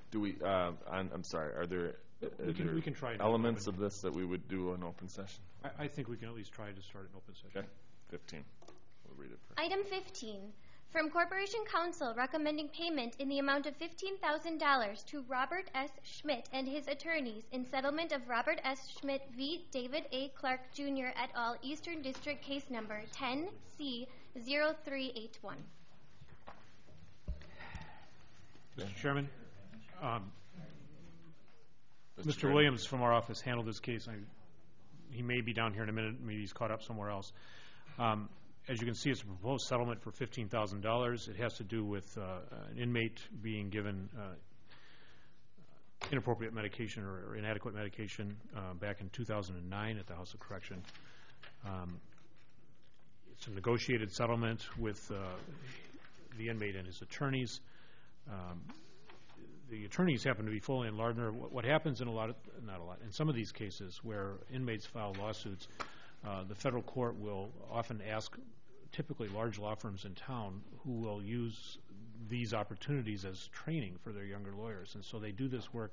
Do we, I'm sorry, are there We can try elements of this that we would do an open session? I think we can at least try to start an open session. Okay, 15. We'll read it first. Item 15, from Corporation Counsel recommending payment in the amount of $15,000 to Robert S. Schmidt and his attorneys in settlement of Robert S. Schmidt v. David A. Clark, Jr. et al., Eastern District Case Number 10C0381. Mr. Chairman, Mr. Williams from our office handled this case. He may be down here in a minute. Maybe he's caught up somewhere else. As you can see, it's a proposed settlement for $15,000. It has to do with an inmate being given inappropriate medication or inadequate medication back in 2009 at the House of Correction. It's a negotiated settlement with the inmate and his attorneys. The attorneys happen to be Foley and Lardner. What happens in in some of these cases where inmates file lawsuits, the federal court will often ask typically large law firms in town who will use these opportunities as training for their younger lawyers. And so they do this work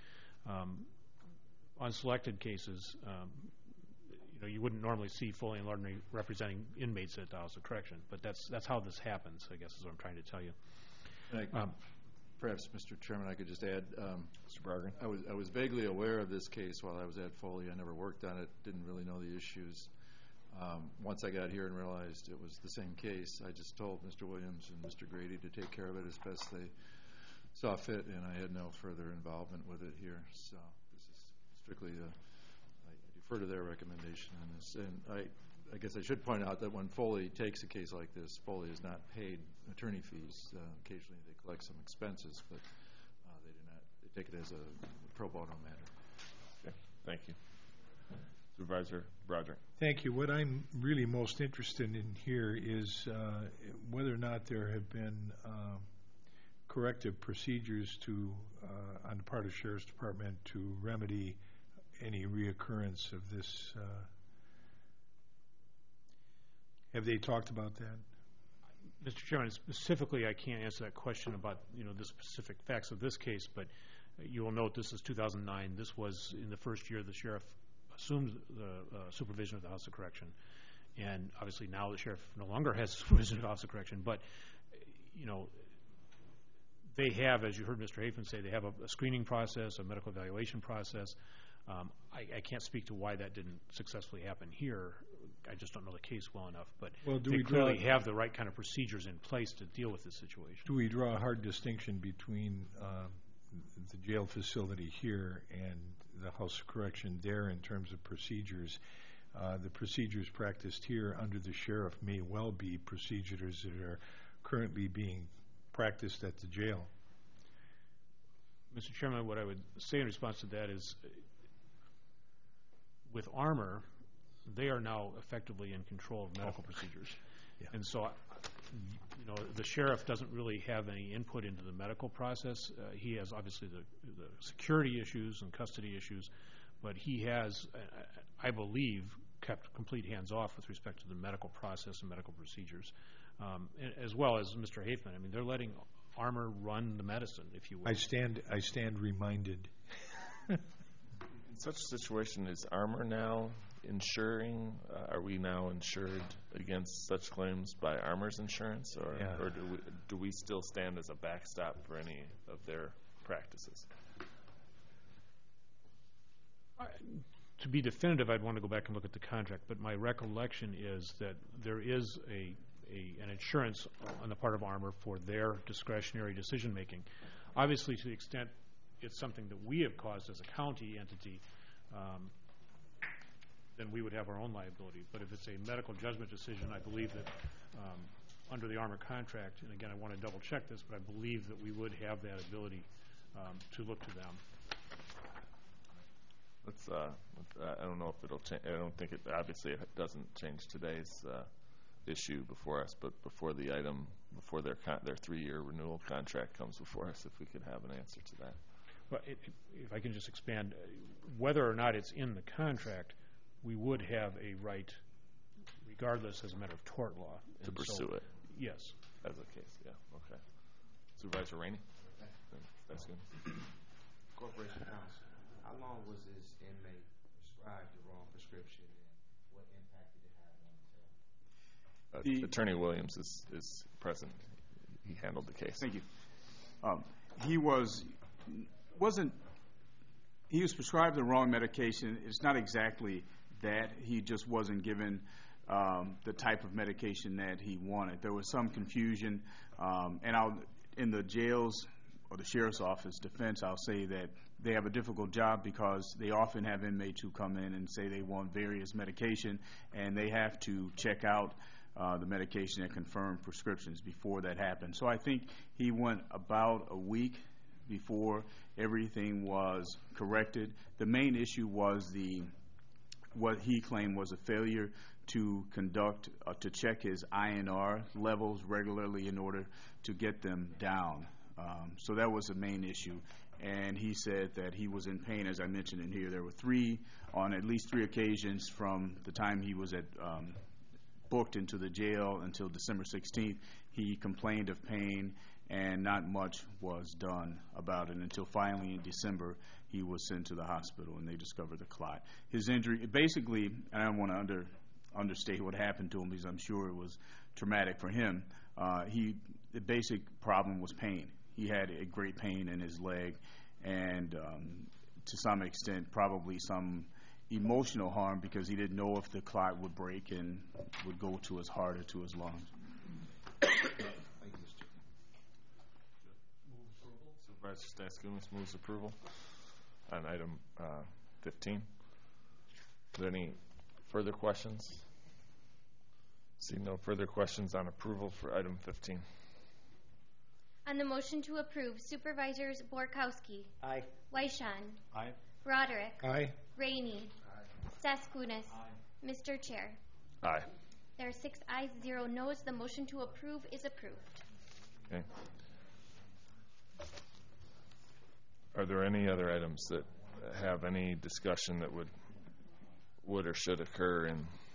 on selected cases. You wouldn't normally see Foley and Lardner representing inmates at the House of Correction, but that's how this happens, I guess is what I'm trying to tell you. Perhaps, Mr. Chairman, I could just add, Mr. Barger. I was vaguely aware of this case while I was at Foley. I never worked on it, didn't really know the issues. Once I got here and realized it was the same case, I just told Mr. Williams and Mr. Grady to take care of it as best they saw fit, and I had no further involvement with it here. So this is strictly I defer to their recommendation on this. And I guess I should point out that when Foley takes a case like this, Foley is not paid attorney fees. Occasionally they collect some expenses, but they do not. They take it as a pro bono matter. Okay, thank you. Supervisor Broderick. Thank you. What I'm really most interested in here is whether or not there have been corrective procedures on the part of the Sheriff's Department to remedy any reoccurrence of this. Have they talked about that? Mr. Chairman, specifically, I can't answer that question about the specific facts of this case, but you will note this is 2009. This was in the first year the sheriff assumed the supervision of the House of Correction, and obviously now the sheriff no longer has supervision of the House of Correction. But they have, as you heard Mr. Hafen say, they have a screening process, a medical evaluation process. I can't speak to why that didn't successfully happen here. I just don't know the case well enough. But they clearly have the right kind of procedures in place to deal with this situation. Do we draw a hard distinction between the jail facility here and the House of Correction there in terms of procedures? The procedures practiced here under the sheriff may well be procedures that are currently being practiced at the jail. Mr. Chairman, what I would say in response to that is with Armour, they are now effectively in control of medical procedures. Yeah. And so, the sheriff doesn't really have any input into the medical process. He has obviously the security issues and custody issues, but he has, I believe, kept complete hands off with respect to the medical process and medical procedures, as well as Mr. Hafen. I mean, they're letting Armour run the medicine, if you will. I stand reminded. In such a situation, is Armour now insuring? Are we now insured against such claims by Armour's insurance, or do we still stand as a backstop for any of their practices? To be definitive, I'd want to go back and look at the contract, but my recollection is that there is an insurance on the part of Armour for their discretionary decision making. Obviously, to the extent it's something that we have caused as a county entity, then we would have our own liability. But if it's a medical judgment decision, I believe that under the Armour contract, and again, I want to double check this, but I believe that we would have that ability to look to them. I don't know if it'll change. I don't think it. Obviously, it doesn't change today's issue before us, but before the item, before their 3-year renewal contract comes before us, if we could have an answer to that. Well, if I can just expand, whether or not it's in the contract, we would have a right, regardless as a matter of tort law, to pursue it. Yes. As a case, yeah. Okay. Supervisor Rainey. That's good. Corporation Counsel, how long was this inmate prescribed the wrong prescription, and what impact did it have on his health? Attorney Williams is present. He handled the case. Thank you. He was prescribed the wrong medication. It's not exactly that. He just wasn't given the type of medication that he wanted. There was some confusion, and in the jails or the sheriff's office defense, I'll say that they have a difficult job because they often have inmates who come in and say they want various medication, and they have to check out the medication and confirm prescriptions before that happens. So I think he went about a week before everything was corrected. The main issue was what he claimed was a failure to to check his INR levels regularly in order to get them down. So that was the main issue. And he said that he was in pain, as I mentioned in here. There were on at least three occasions from the time he was booked into the jail until December 16th, he complained of pain, and not much was done about it until finally in December he was sent to the hospital and they discovered the clot. His injury, basically, and I don't want to understate what happened to him because I'm sure it was traumatic for him. The basic problem was pain. He had a great pain in his leg, and to some extent probably some emotional harm because he didn't know if the clot would break and would go to his heart or to his lungs. Supervisor Staskounis moves approval on item 15. Are there any further questions? See no further questions on approval for item 15. On the motion to approve, Supervisors Borkowski. Aye. Weishan. Aye. Broderick. Aye. Rainey. Staskounis. Mr. Chair. Aye. There are 6 ayes, 0 noes. The motion to approve is approved. Okay. Are there any other items that have any discussion that would or should occur in